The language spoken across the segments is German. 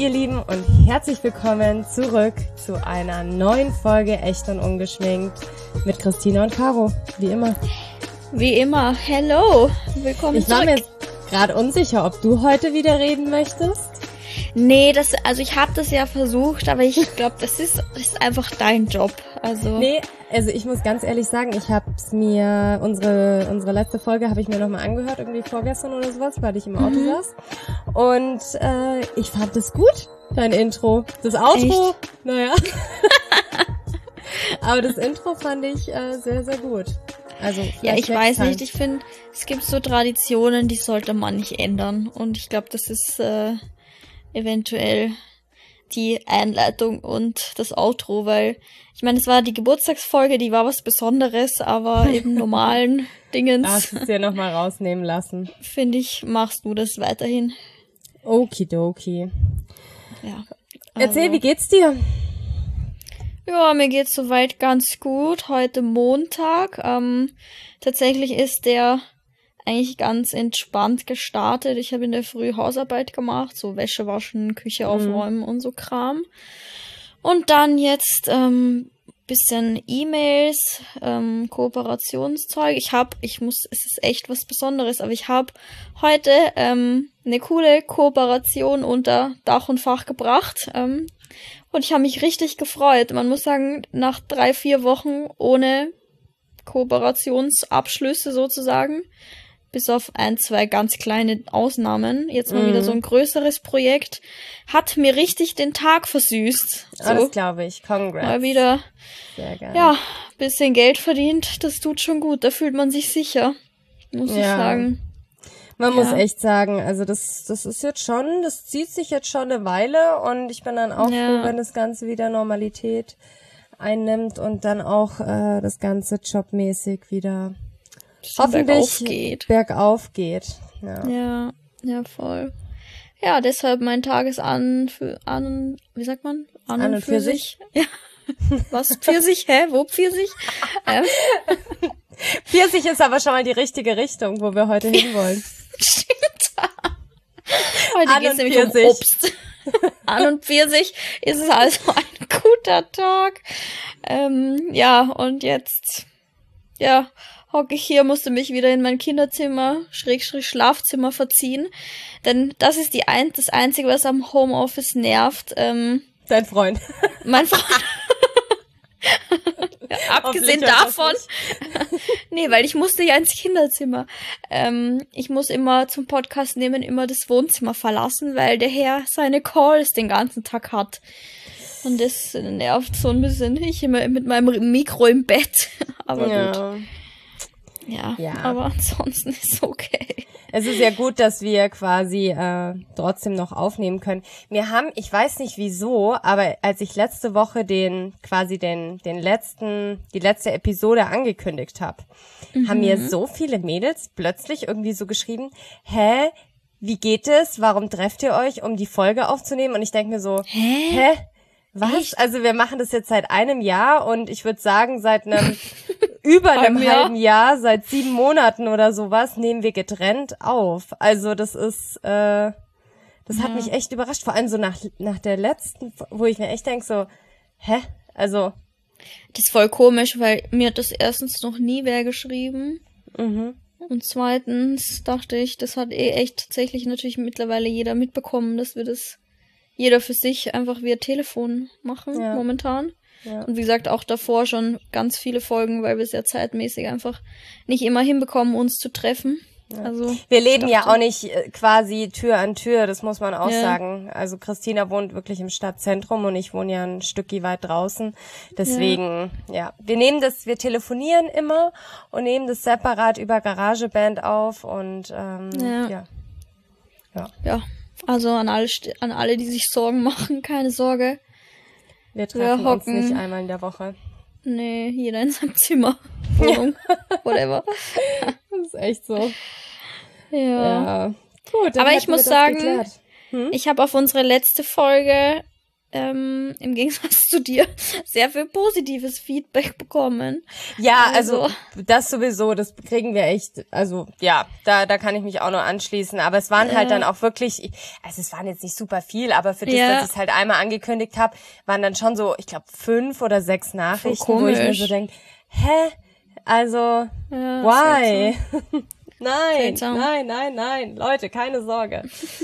ihr Lieben, und herzlich willkommen zurück zu einer neuen Folge Echt und Ungeschminkt mit Christina und Caro, wie immer. Wie immer, hello, willkommen zurück. Ich war mir gerade unsicher, ob du heute wieder reden möchtest. Nee, ich habe das ja versucht, aber ich glaube, das ist einfach dein Job. Nee, ich muss ganz ehrlich sagen, ich habe mir, unsere letzte Folge habe ich mir nochmal angehört, irgendwie vorgestern oder sowas, weil ich im Auto saß. Und ich fand das gut, dein Intro. Das Outro, echt? Naja. Aber das Intro fand ich sehr, sehr gut. Also ja, ich weiß nicht, ich finde, es gibt so Traditionen, die sollte man nicht ändern. Und ich glaube, das ist eventuell die Einleitung und das Outro, weil ich meine, es war die Geburtstagsfolge, die war was Besonderes, aber eben normalen Dingens. Hast du es dir nochmal rausnehmen lassen. Finde ich, machst du das weiterhin. Okidoki. Ja. Erzähl, wie geht's dir? Ja, mir geht's soweit ganz gut. Heute Montag. Tatsächlich ist der eigentlich ganz entspannt gestartet. Ich habe in der Früh Hausarbeit gemacht, so Wäsche waschen, Küche aufräumen und so Kram. Und dann jetzt bisschen E-Mails, Kooperationszeug. Es ist echt was Besonderes, aber ich habe heute eine coole Kooperation unter Dach und Fach gebracht. Und ich habe mich richtig gefreut. Man muss sagen, nach 3-4 Wochen ohne Kooperationsabschlüsse sozusagen, bis auf 1-2 ganz kleine Ausnahmen, jetzt mal wieder so ein größeres Projekt, hat mir richtig den Tag versüßt. So. Das glaube ich. Congrats. Mal wieder, sehr geil. Ja, bisschen Geld verdient, das tut schon gut, da fühlt man sich sicher, muss ich sagen. Man muss echt sagen, also das ist jetzt schon, das zieht sich jetzt schon eine Weile, und ich bin dann auch froh, wenn das Ganze wieder Normalität einnimmt und dann auch das Ganze jobmäßig wieder hoffentlich bergauf geht. Ja, voll. Ja, deshalb mein Tag ist an und für sich. Ja. Was? Pfirsich? Hä? Wo Pfirsich? Pfirsich ist aber schon mal die richtige Richtung, wo wir heute hinwollen. Stimmt. Heute geht es nämlich um Obst. An und Pfirsich ist es also ein guter Tag. Und jetzt, hocke ich hier, musste mich wieder in mein Kinderzimmer, Schlafzimmer verziehen. Denn das ist das Einzige, was am Homeoffice nervt. Dein Freund. Mein Freund. Ja, abgesehen davon. Nee, weil ich musste ja ins Kinderzimmer. Ich muss immer zum Podcast nehmen, immer das Wohnzimmer verlassen, weil der Herr seine Calls den ganzen Tag hat. Und das nervt so ein bisschen. Ich immer mit meinem Mikro im Bett. Aber gut. Ja, aber ansonsten ist es okay. Es ist ja gut, dass wir quasi trotzdem noch aufnehmen können. Ich weiß nicht wieso, aber als ich letzte Woche die letzte Episode angekündigt habe, haben mir so viele Mädels plötzlich irgendwie so geschrieben, wie geht es? Warum trefft ihr euch, um die Folge aufzunehmen? Und ich denke mir so, hä? Was? Echt? Also wir machen das jetzt seit einem Jahr, und ich würde sagen, seit über einem halben Jahr, seit 7 Monaten oder sowas, nehmen wir getrennt auf. Also das ist, das hat mich echt überrascht. Vor allem so nach der letzten, wo ich mir echt denke so, also. Das ist voll komisch, weil mir hat das erstens noch nie wer geschrieben. Und zweitens dachte ich, das hat echt tatsächlich natürlich mittlerweile jeder mitbekommen, dass wir das jeder für sich einfach via Telefon machen momentan. Ja. Und wie gesagt, auch davor schon ganz viele Folgen, weil wir es ja zeitmäßig einfach nicht immer hinbekommen, uns zu treffen. Ja. Also wir leben ja auch nicht quasi Tür an Tür, das muss man auch sagen. Also Christina wohnt wirklich im Stadtzentrum und ich wohne ja ein Stückchen weit draußen. Deswegen, wir telefonieren immer und nehmen das separat über GarageBand auf, und also an alle, die sich Sorgen machen, keine Sorge. Wir treffen uns nicht einmal in der Woche. Nee, jeder in seinem Zimmer. Wohnung, whatever. Das ist echt so. Ja. Gut, aber ich muss sagen, ich habe auf unsere letzte Folge im Gegensatz zu dir sehr viel positives Feedback bekommen. Ja, also das sowieso, das kriegen wir echt, also ja, da kann ich mich auch nur anschließen, aber es waren halt dann auch wirklich, also es waren jetzt nicht super viel, aber für das, dass ich es halt einmal angekündigt habe, waren dann schon so, ich glaube 5 oder 6 Nachrichten, wo ich mir so denke, also, why? Nein, Leute, keine Sorge.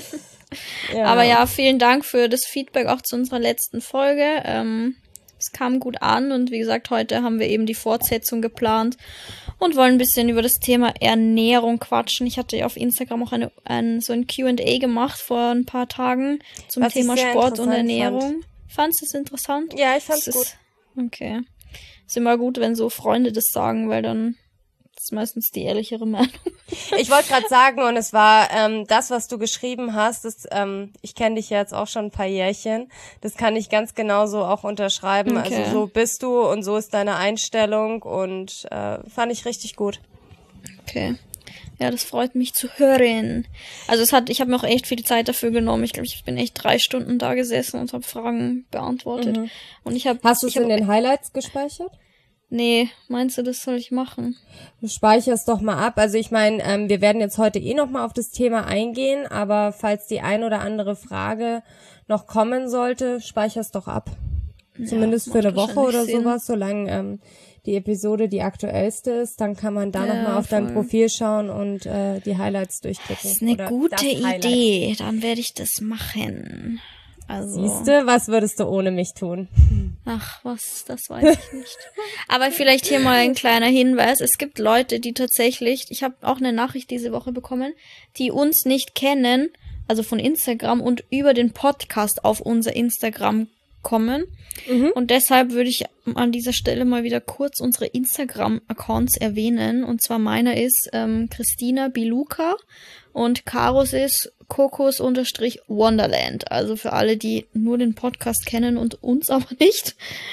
Ja. Aber ja, vielen Dank für das Feedback auch zu unserer letzten Folge. Es kam gut an und wie gesagt, heute haben wir eben die Fortsetzung geplant und wollen ein bisschen über das Thema Ernährung quatschen. Ich hatte ja auf Instagram auch so ein Q&A gemacht vor ein paar Tagen zum Thema Sport und Ernährung. Fandest du es interessant? Ja, ich fand's gut. Okay. Ist immer gut, wenn so Freunde das sagen, weil dann ist meistens die ehrlichere Meinung. Ich wollte gerade sagen, und es war das, was du geschrieben hast, ich kenne dich ja jetzt auch schon ein paar Jährchen, das kann ich ganz genauso auch unterschreiben. Okay. Also so bist du und so ist deine Einstellung und fand ich richtig gut. Okay. Ja, das freut mich zu hören. Also ich habe mir auch echt viel Zeit dafür genommen. Ich glaube, ich bin echt 3 Stunden da gesessen und habe Fragen beantwortet. Und Hast du es in den Highlights gespeichert? Nee, meinst du, das soll ich machen? Du speicherst doch mal ab. Also ich meine, wir werden jetzt heute noch mal auf das Thema eingehen, aber falls die ein oder andere Frage noch kommen sollte, speicherst doch ab. Ja, zumindest für eine Woche oder sowas, solange die Episode die aktuellste ist, dann kann man da noch mal auf dein Profil schauen und die Highlights durchklicken. Das ist eine gute Idee, dann werde ich das machen. Also. Siehste, was würdest du ohne mich tun? Ach, das weiß ich nicht. Aber vielleicht hier mal ein kleiner Hinweis. Es gibt Leute, die tatsächlich, ich habe auch eine Nachricht diese Woche bekommen, die uns nicht kennen, also von Instagram und über den Podcast auf unser Instagram kommen. Und deshalb würde ich an dieser Stelle mal wieder kurz unsere Instagram-Accounts erwähnen. Und zwar meiner ist Christina Biluka und Karos ist Kokos_Wonderland. Also für alle, die nur den Podcast kennen und uns aber nicht.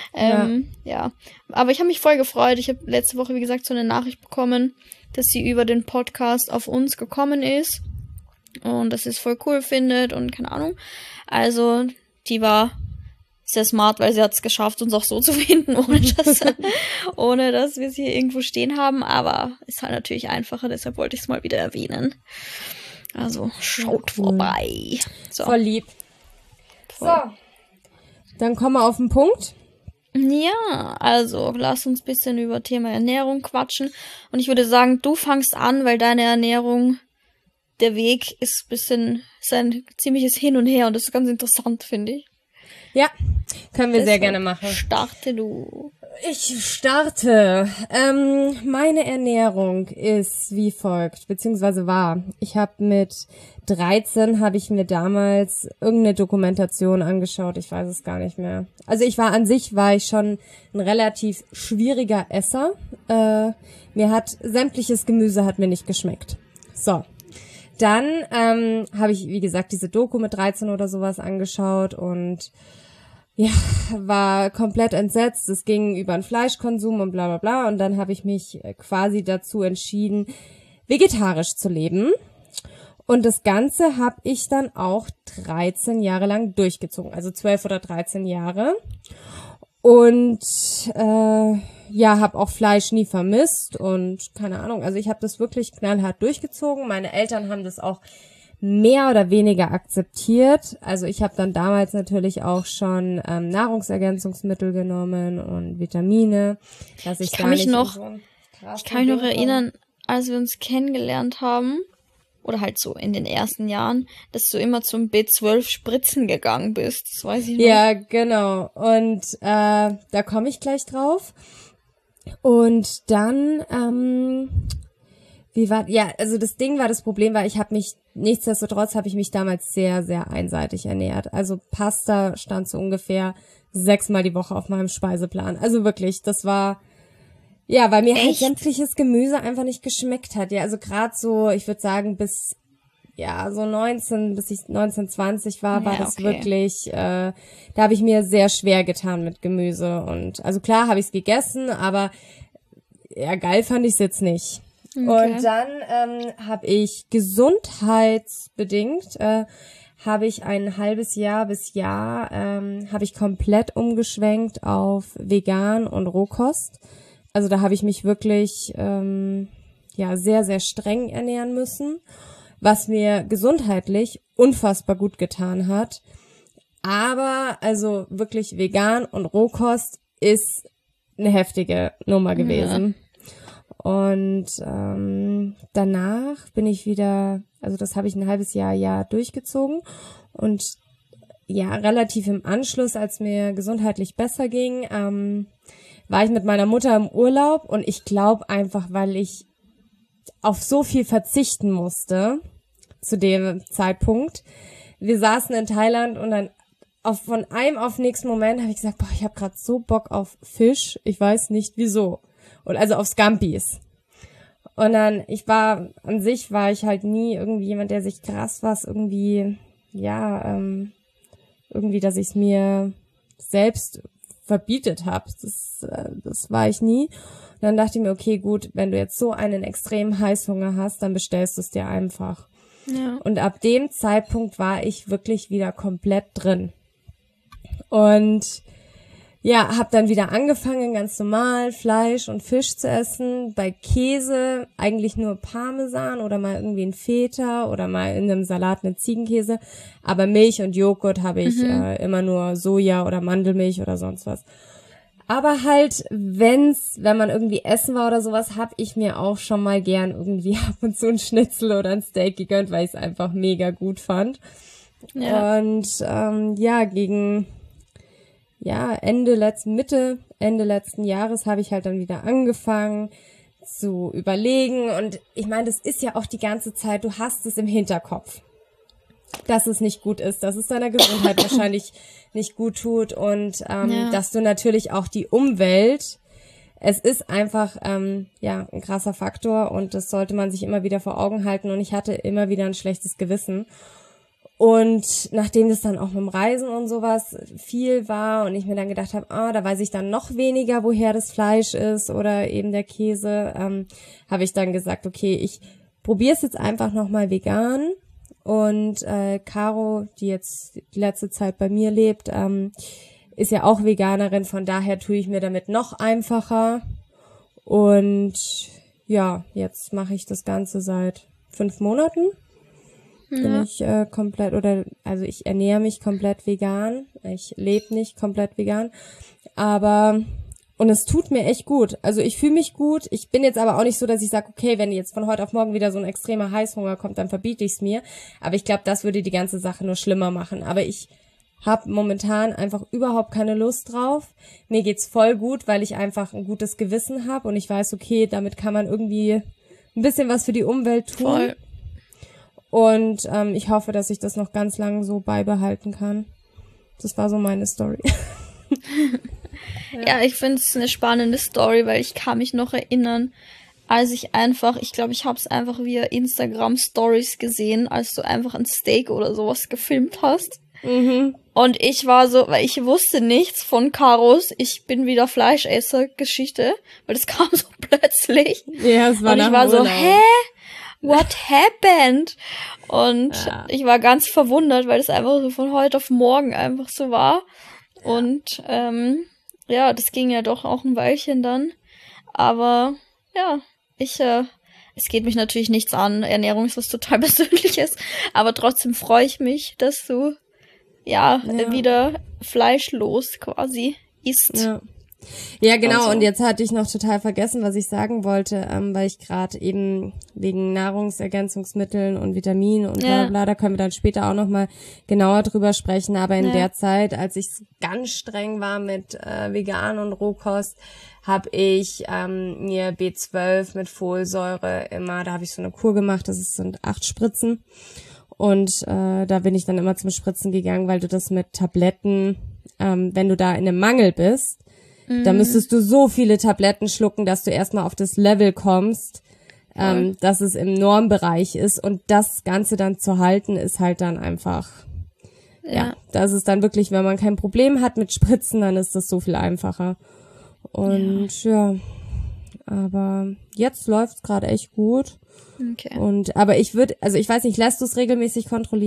Ja. Aber ich habe mich voll gefreut. Ich habe letzte Woche, wie gesagt, so eine Nachricht bekommen, dass sie über den Podcast auf uns gekommen ist. Und dass sie es voll cool findet und keine Ahnung. Also, die war sehr smart, weil sie hat es geschafft, uns auch so zu finden, ohne dass wir es hier irgendwo stehen haben. Aber ist halt natürlich einfacher, deshalb wollte ich es mal wieder erwähnen. Also schaut vorbei. So. Voll lieb. Voll. So, dann kommen wir auf den Punkt. Ja, also lass uns ein bisschen über Thema Ernährung quatschen. Und ich würde sagen, du fangst an, weil deine Ernährung, der Weg ist ein ziemliches Hin und Her und das ist ganz interessant, finde ich. Ja, können wir sehr gerne machen. Starte du. Ich starte. Meine Ernährung ist wie folgt, beziehungsweise war. Ich habe mit 13 habe ich mir damals irgendeine Dokumentation angeschaut. Ich weiß es gar nicht mehr. Also war ich schon ein relativ schwieriger Esser. Sämtliches Gemüse hat mir nicht geschmeckt. So. Dann habe ich, wie gesagt, diese Doku mit 13 oder sowas angeschaut und ja, war komplett entsetzt. Es ging über den Fleischkonsum und bla bla bla. Und dann habe ich mich quasi dazu entschieden, vegetarisch zu leben. Und das Ganze habe ich dann auch 13 Jahre lang durchgezogen. Also 12 oder 13 Jahre. Und habe auch Fleisch nie vermisst. Und keine Ahnung, also ich habe das wirklich knallhart durchgezogen. Meine Eltern haben das auch mehr oder weniger akzeptiert. Also ich habe dann damals natürlich auch schon Nahrungsergänzungsmittel genommen und Vitamine. Ich kann mich noch erinnern, als wir uns kennengelernt haben, oder halt so in den ersten Jahren, dass du immer zum B12 Spritzen gegangen bist. Das weiß ich noch. Ja, genau. Und da komme ich gleich drauf. Und dann das Problem war, nichtsdestotrotz habe ich mich damals sehr, sehr einseitig ernährt. Also Pasta stand so ungefähr 6-mal die Woche auf meinem Speiseplan. Also wirklich, das war, ja, weil mir halt sämtliches Gemüse einfach nicht geschmeckt hat. Ja, also gerade so, ich würde sagen, bis ich 19, 20 war das wirklich, da habe ich mir sehr schwer getan mit Gemüse. Und also klar habe ich es gegessen, aber ja, geil fand ich es jetzt nicht. Okay. Und dann habe ich gesundheitsbedingt habe ich ein halbes Jahr bis Jahr, habe ich komplett umgeschwenkt auf vegan und Rohkost. Also da habe ich mich wirklich sehr, sehr streng ernähren müssen, was mir gesundheitlich unfassbar gut getan hat. Aber also wirklich vegan und Rohkost ist eine heftige Nummer gewesen. Und danach bin ich wieder, also das habe ich ein halbes Jahr durchgezogen und ja, relativ im Anschluss, als mir gesundheitlich besser ging, war ich mit meiner Mutter im Urlaub und ich glaube einfach, weil ich auf so viel verzichten musste zu dem Zeitpunkt. Wir saßen in Thailand und dann von einem auf den nächsten Moment habe ich gesagt, boah, ich habe gerade so Bock auf Fisch, ich weiß nicht wieso. Und also auf Scampis. Und dann, war ich halt nie irgendwie jemand, der sich krass was irgendwie, dass ich es mir selbst verbietet habe. Das war ich nie. Und dann dachte ich mir, okay, gut, wenn du jetzt so einen extremen Heißhunger hast, dann bestellst du es dir einfach. Ja. Und ab dem Zeitpunkt war ich wirklich wieder komplett drin. Und ja, habe dann wieder angefangen, ganz normal Fleisch und Fisch zu essen. Bei Käse eigentlich nur Parmesan oder mal irgendwie ein Feta oder mal in einem Salat eine Ziegenkäse. Aber Milch und Joghurt habe ich immer nur Soja oder Mandelmilch oder sonst was. Aber halt, wenn man irgendwie essen war oder sowas, habe ich mir auch schon mal gern irgendwie ab und zu ein Schnitzel oder ein Steak gegönnt, weil ich es einfach mega gut fand. Ja. Und gegen Ende letzten Jahres habe ich halt dann wieder angefangen zu überlegen. Und ich meine, das ist ja auch die ganze Zeit, du hast es im Hinterkopf, dass es nicht gut ist, dass es deiner Gesundheit wahrscheinlich nicht gut tut und dass du natürlich auch die Umwelt, es ist einfach ein krasser Faktor und das sollte man sich immer wieder vor Augen halten und ich hatte immer wieder ein schlechtes Gewissen. Und nachdem das dann auch mit dem Reisen und sowas viel war und ich mir dann gedacht habe, da weiß ich dann noch weniger, woher das Fleisch ist oder eben der Käse, habe ich dann gesagt, okay, ich probiere es jetzt einfach nochmal vegan. Und Caro, die jetzt die letzte Zeit bei mir lebt, ist ja auch Veganerin, von daher tue ich mir damit noch einfacher. Und ja, jetzt mache ich das Ganze seit 5 Monaten. Bin ich ich ernähre mich komplett vegan. Ich lebe nicht komplett vegan. Und es tut mir echt gut. Also ich fühle mich gut. Ich bin jetzt aber auch nicht so, dass ich sage, okay, wenn jetzt von heute auf morgen wieder so ein extremer Heißhunger kommt, dann verbiete ich es mir. Aber ich glaube, das würde die ganze Sache nur schlimmer machen. Aber ich habe momentan einfach überhaupt keine Lust drauf. Mir geht's voll gut, weil ich einfach ein gutes Gewissen habe und ich weiß, okay, damit kann man irgendwie ein bisschen was für die Umwelt tun. Voll. Und ich hoffe, dass ich das noch ganz lange so beibehalten kann. Das war so meine Story. Ja, ich finde es eine spannende Story, weil ich kann mich noch erinnern, als ich glaube, ich habe es einfach via Instagram-Stories gesehen, als du einfach ein Steak oder sowas gefilmt hast. Mhm. Und ich war so, weil ich wusste nichts von Karos, ich bin wieder Fleischesser-Geschichte, weil das kam so plötzlich. Ja, es war und ich war so, hä? What happened? Und ich war ganz verwundert, weil das einfach so von heute auf morgen einfach so war. Und das ging ja doch auch ein Weilchen dann. Aber ja, es geht mich natürlich nichts an. Ernährung ist was total Persönliches. Aber trotzdem freue ich mich, dass du wieder fleischlos quasi isst. Ja, genau. Also. Und jetzt hatte ich noch total vergessen, was ich sagen wollte, weil ich gerade eben wegen Nahrungsergänzungsmitteln und Vitaminen und bla bla, da können wir dann später auch nochmal genauer drüber sprechen. Aber in der Zeit, als ich ganz streng war mit vegan und Rohkost, habe ich mir B12 mit Folsäure da habe ich so eine Kur gemacht, sind 8 Spritzen. Und da bin ich dann immer zum Spritzen gegangen, weil du das mit Tabletten, wenn du da in einem Mangel bist, da müsstest du so viele Tabletten schlucken, dass du erstmal auf das Level kommst, dass es im Normbereich ist. Und das Ganze dann zu halten, ist halt dann einfach, das ist dann wirklich, wenn man kein Problem hat mit Spritzen, dann ist das so viel einfacher. Und aber jetzt läuft's gerade echt gut. Okay. Aber ich weiß nicht, lässt du es regelmäßig kontrollieren?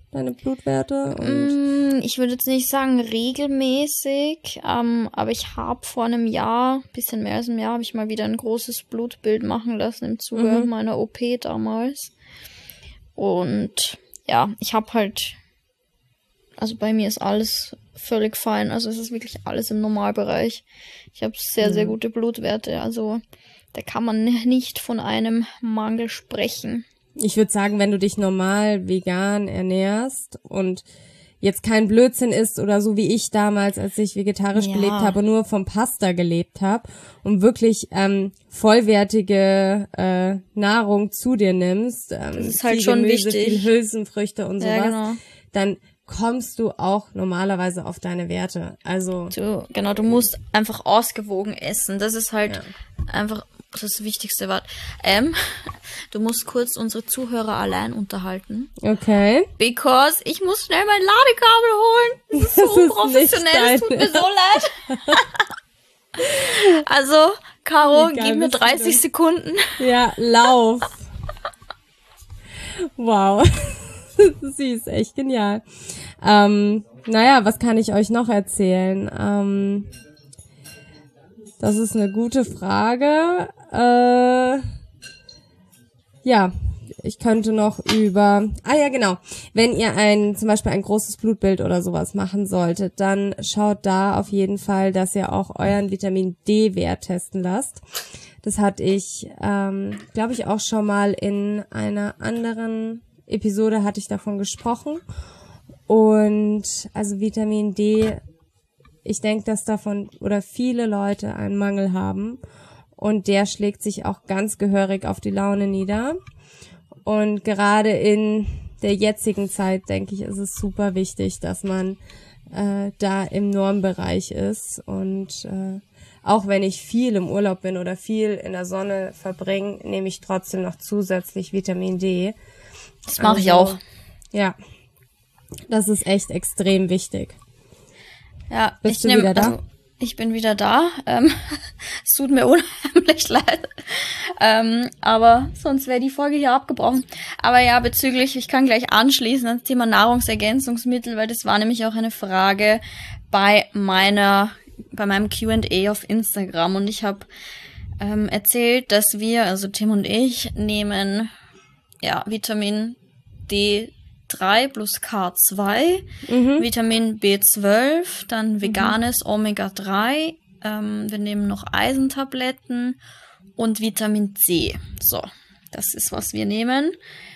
deine Blutwerte? Und Ich würde jetzt nicht sagen regelmäßig, aber ich habe vor einem Jahr, bisschen mehr als einem Jahr, habe ich mal wieder ein großes Blutbild machen lassen im Zuge meiner OP damals. Und ja, ich habe halt, also bei mir ist alles völlig fein, also es ist wirklich alles im Normalbereich. Ich habe sehr, sehr gute Blutwerte, also da kann man nicht von einem Mangel sprechen. ich würde sagen, wenn du dich normal vegan ernährst und jetzt kein Blödsinn isst oder so wie ich damals, als ich vegetarisch gelebt habe, nur vom Pasta gelebt habe und wirklich vollwertige Nahrung zu dir nimmst, das ist halt viel schon Gemüse, wichtig. viel Hülsenfrüchte und sowas, genau. Dann kommst du auch normalerweise auf deine Werte. Also Du musst einfach ausgewogen essen. Das ist halt einfach das wichtigste Wort. Du musst kurz unsere Zuhörer allein unterhalten. Okay. Because ich muss schnell mein Ladekabel holen. Das ist so unprofessionell, es tut mir so leid. Also, Caro, gib mir 30 Sekunden. Ja, lauf. Wow. Sie ist echt genial. Naja, was kann ich euch noch erzählen? Das ist eine gute Frage. Ja, ich könnte noch über... ja, genau. Wenn ihr zum Beispiel ein großes Blutbild oder sowas machen solltet, dann schaut da auf jeden Fall, dass ihr auch euren Vitamin-D-Wert testen lasst. Das hatte ich, glaube ich, auch schon mal in einer anderen Episode hatte ich davon gesprochen. Und also Vitamin D, ich denke, dass davon oder viele Leute einen Mangel haben. Und der schlägt sich auch ganz gehörig auf die Laune nieder. Und gerade in der jetzigen Zeit, denke ich, ist es super wichtig, dass man da im Normbereich ist. Und auch wenn ich viel im Urlaub bin oder viel in der Sonne verbringe, nehme ich trotzdem noch zusätzlich Vitamin D. Das mache ich auch. Ja, das ist echt extrem wichtig. Ja, Bist du wieder da? Also, ich bin wieder da. Es tut mir unheimlich leid. Aber sonst wäre die Folge hier abgebrochen. Aber ja, ich kann gleich anschließen ans Thema Nahrungsergänzungsmittel, weil das war nämlich auch eine Frage bei meinem Q&A auf Instagram. Und ich habe erzählt, dass wir, also Tim und ich, nehmen Vitamin D3 plus K2, Vitamin B12, dann veganes Omega-3, wir nehmen noch Eisentabletten und Vitamin C. So, das ist, was wir nehmen.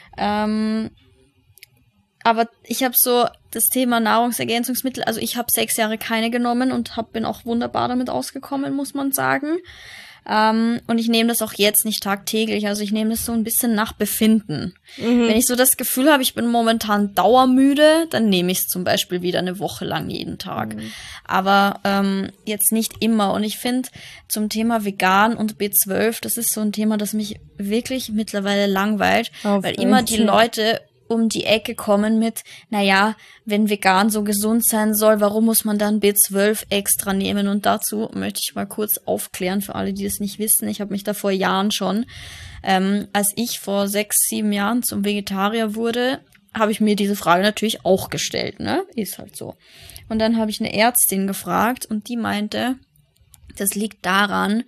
Aber ich habe so das Thema Nahrungsergänzungsmittel, also ich habe 6 Jahre keine genommen und bin auch wunderbar damit ausgekommen, muss man sagen. Und ich nehme das auch jetzt nicht tagtäglich, also ich nehme das so ein bisschen nach Befinden. Wenn ich so das Gefühl habe, ich bin momentan dauermüde, dann nehme ich es zum Beispiel wieder eine Woche lang jeden Tag. Aber jetzt nicht immer. Und ich finde zum Thema vegan und B12, das ist so ein Thema, das mich wirklich mittlerweile langweilt, weil immer die Leute um die Ecke kommen mit, naja, wenn vegan so gesund sein soll, warum muss man dann B12 extra nehmen? Und dazu möchte ich mal kurz aufklären für alle, die das nicht wissen. Ich habe mich da vor Jahren schon, als ich vor 6, 7 Jahren zum Vegetarier wurde, habe ich mir diese Frage natürlich auch gestellt, ne? Ist halt so. Und dann habe ich eine Ärztin gefragt und die meinte, das liegt daran,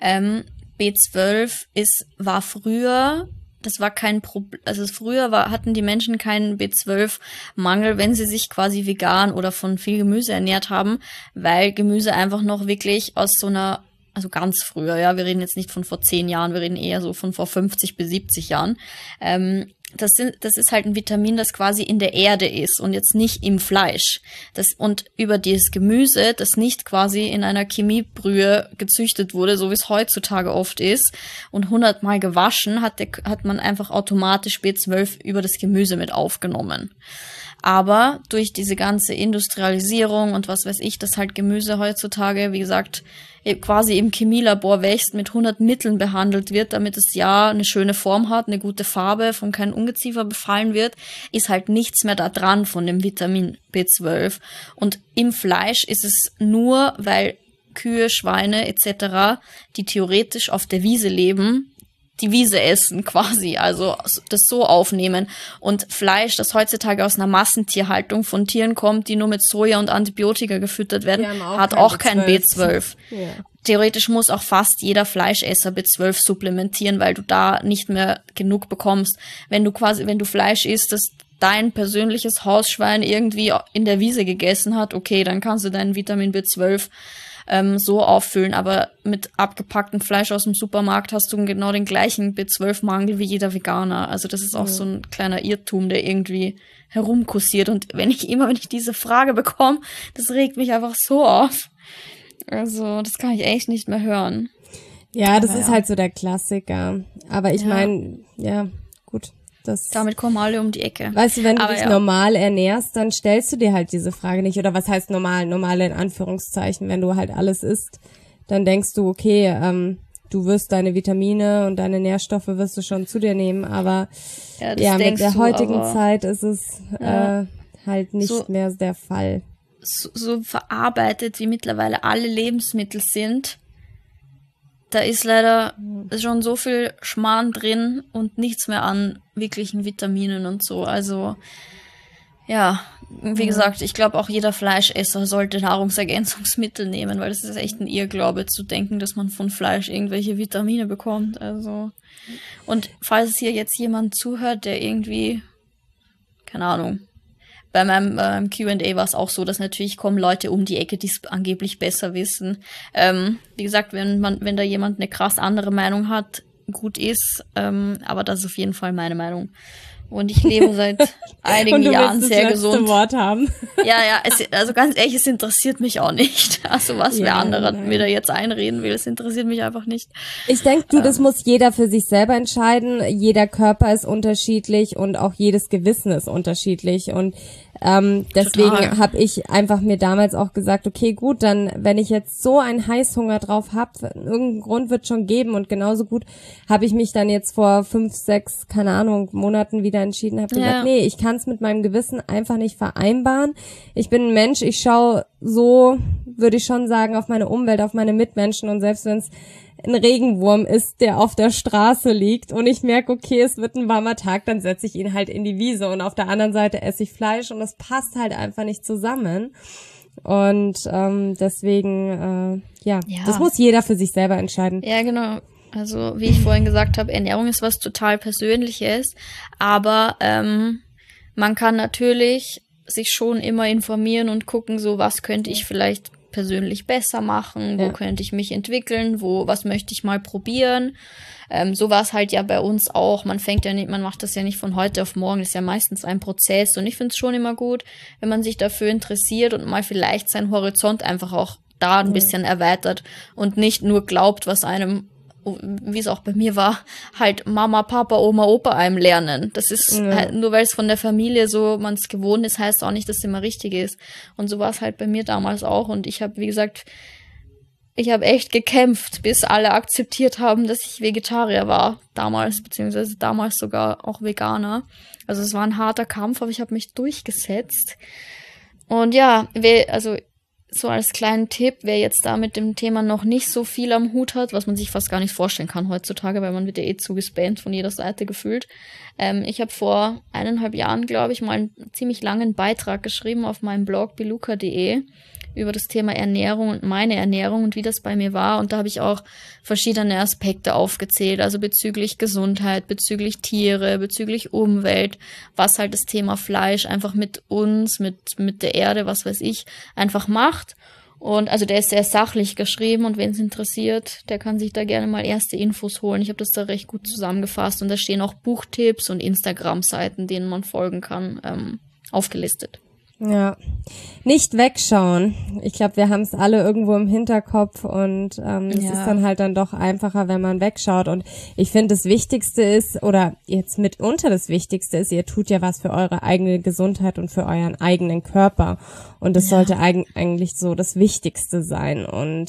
B12 war früher, das war kein Problem, also früher hatten die Menschen keinen B12-Mangel, wenn sie sich quasi vegan oder von viel Gemüse ernährt haben, weil Gemüse einfach noch wirklich aus so einer, also ganz früher, ja, wir reden jetzt nicht von vor 10 Jahren, wir reden eher so von vor 50 bis 70 Jahren, das ist halt ein Vitamin, das quasi in der Erde ist und jetzt nicht im Fleisch. Und über dieses Gemüse, das nicht quasi in einer Chemiebrühe gezüchtet wurde, so wie es heutzutage oft ist, und 100-mal gewaschen, hat man einfach automatisch B12 über das Gemüse mit aufgenommen. Aber durch diese ganze Industrialisierung und was weiß ich, dass halt Gemüse heutzutage, wie gesagt, quasi im Chemielabor wächst, mit 100 Mitteln behandelt wird, damit es eine schöne Form hat, eine gute Farbe, von keinem Ungeziefer befallen wird, ist halt nichts mehr da dran von dem Vitamin B12. Und im Fleisch ist es nur, weil Kühe, Schweine etc., die theoretisch auf der Wiese leben, die Wiese essen quasi, also das so aufnehmen. Und Fleisch, das heutzutage aus einer Massentierhaltung von Tieren kommt, die nur mit Soja und Antibiotika gefüttert werden, hat auch kein B12. Ja. Theoretisch muss auch fast jeder Fleischesser B12 supplementieren, weil du da nicht mehr genug bekommst. Wenn du Fleisch isst, das dein persönliches Hausschwein irgendwie in der Wiese gegessen hat, okay, dann kannst du deinen Vitamin B12 so auffüllen, aber mit abgepacktem Fleisch aus dem Supermarkt hast du genau den gleichen B12-Mangel wie jeder Veganer. Also das ist auch so ein kleiner Irrtum, der irgendwie herumkursiert. Und wenn ich diese Frage bekomme, das regt mich einfach so auf. Also das kann ich echt nicht mehr hören. Ja, das ist halt so der Klassiker. Aber ich meine, ja, gut. Damit kommen alle um die Ecke. Weißt du, wenn du dich normal ernährst, dann stellst du dir halt diese Frage nicht. Oder was heißt normal? Normal in Anführungszeichen. Wenn du halt alles isst, dann denkst du, okay, du wirst deine Vitamine und deine Nährstoffe wirst du schon zu dir nehmen. Aber mit der heutigen Zeit ist es halt nicht mehr der Fall. So verarbeitet, wie mittlerweile alle Lebensmittel sind, da ist leider schon so viel Schmarrn drin und nichts mehr an wirklichen Vitaminen und so. Also, ja, wie gesagt, ich glaube auch jeder Fleischesser sollte Nahrungsergänzungsmittel nehmen, weil das ist echt ein Irrglaube zu denken, dass man von Fleisch irgendwelche Vitamine bekommt. Also, und falls hier jetzt jemand zuhört, der irgendwie, keine Ahnung, bei meinem Q&A war es auch so, dass natürlich kommen Leute um die Ecke, die es angeblich besser wissen. Wie gesagt, wenn da jemand eine krass andere Meinung hat, gut ist, aber das ist auf jeden Fall meine Meinung. Und ich lebe seit einigen Jahren sehr gesund. Und du willst das letzte Wort haben. Ja, also ganz ehrlich, es interessiert mich auch nicht. Also wer anderer mir da jetzt einreden will, es interessiert mich einfach nicht. Ich denke, das muss jeder für sich selber entscheiden. Jeder Körper ist unterschiedlich und auch jedes Gewissen ist unterschiedlich. Und deswegen habe ich einfach mir damals auch gesagt, okay, gut, dann, wenn ich jetzt so einen Heißhunger drauf habe, irgendeinen Grund wird schon geben. Und genauso gut habe ich mich dann jetzt vor 5, 6, keine Ahnung, Monaten wieder entschieden, habe gesagt, nee, ich kann es mit meinem Gewissen einfach nicht vereinbaren. Ich bin ein Mensch, ich schaue so, würde ich schon sagen, auf meine Umwelt, auf meine Mitmenschen. Und selbst wenn es ein Regenwurm ist, der auf der Straße liegt und ich merke, okay, es wird ein warmer Tag, dann setze ich ihn halt in die Wiese und auf der anderen Seite esse ich Fleisch und das passt halt einfach nicht zusammen. Und deswegen, das muss jeder für sich selber entscheiden. Ja, genau. Also wie ich vorhin gesagt habe, Ernährung ist was total Persönliches, aber man kann natürlich sich schon immer informieren und gucken, so was könnte ich vielleicht persönlich besser machen, wo könnte ich mich entwickeln, was möchte ich mal probieren. So war es halt ja bei uns auch. Man macht das ja nicht von heute auf morgen, das ist ja meistens ein Prozess und ich finde es schon immer gut, wenn man sich dafür interessiert und mal vielleicht seinen Horizont einfach auch da ein bisschen erweitert und nicht nur glaubt, was einem, wie es auch bei mir war, halt Mama, Papa, Oma, Opa einem lernen. Das ist halt, nur weil es von der Familie so man es gewohnt ist, heißt auch nicht, dass es immer richtig ist. Und so war es halt bei mir damals auch. Und ich habe, wie gesagt, echt gekämpft, bis alle akzeptiert haben, dass ich Vegetarier war damals, beziehungsweise damals sogar auch Veganer. Also es war ein harter Kampf, aber ich habe mich durchgesetzt. Und ja, so als kleinen Tipp, wer jetzt da mit dem Thema noch nicht so viel am Hut hat, was man sich fast gar nicht vorstellen kann heutzutage, weil man wird ja zugespammt von jeder Seite gefühlt. Ich habe vor 1,5 Jahren, glaube ich, mal einen ziemlich langen Beitrag geschrieben auf meinem Blog beluca.de über das Thema Ernährung und meine Ernährung und wie das bei mir war. Und da habe ich auch verschiedene Aspekte aufgezählt, also bezüglich Gesundheit, bezüglich Tiere, bezüglich Umwelt, was halt das Thema Fleisch einfach mit uns, mit der Erde, was weiß ich, einfach macht. Und also der ist sehr sachlich geschrieben und wen es interessiert, der kann sich da gerne mal erste Infos holen. Ich habe das da recht gut zusammengefasst und da stehen auch Buchtipps und Instagram-Seiten, denen man folgen kann, aufgelistet. Ja, nicht wegschauen. Ich glaube, wir haben es alle irgendwo im Hinterkopf und es ist dann halt dann doch einfacher, wenn man wegschaut. Und ich finde, das Wichtigste ist, oder jetzt mitunter das Wichtigste ist, ihr tut ja was für eure eigene Gesundheit und für euren eigenen Körper. Und das sollte eigentlich so das Wichtigste sein. Und